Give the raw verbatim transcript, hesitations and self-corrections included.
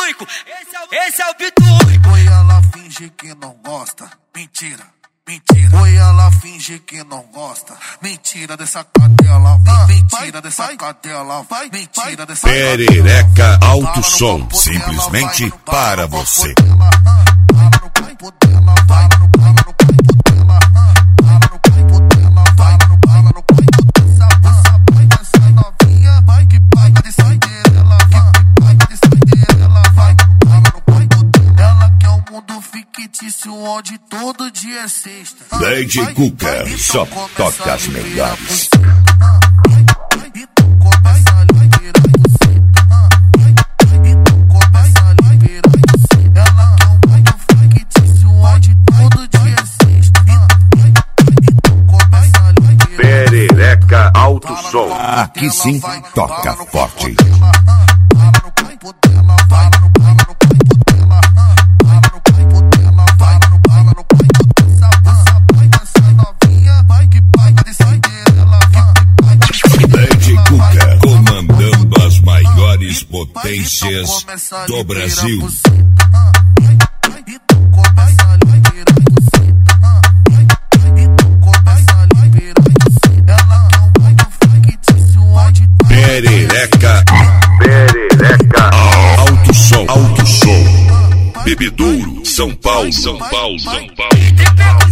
biturico, esse é o biturico. Oi, ela finge que não gosta, mentira, mentira. Oi, ela finge que não gosta, mentira dessa cadela, mentira dessa cadela, mentira dessa cadela. Perereca Alto Som, simplesmente para você. Onde todo dia é sexta. D J Cuca só toca as melhores. Perereca Alto Som, aqui sim toca forte. Potências do Brasil. Perereca, Perereca, Alto Som, Alto Som, Bebedouro, São Paulo, São Paulo, São Paulo.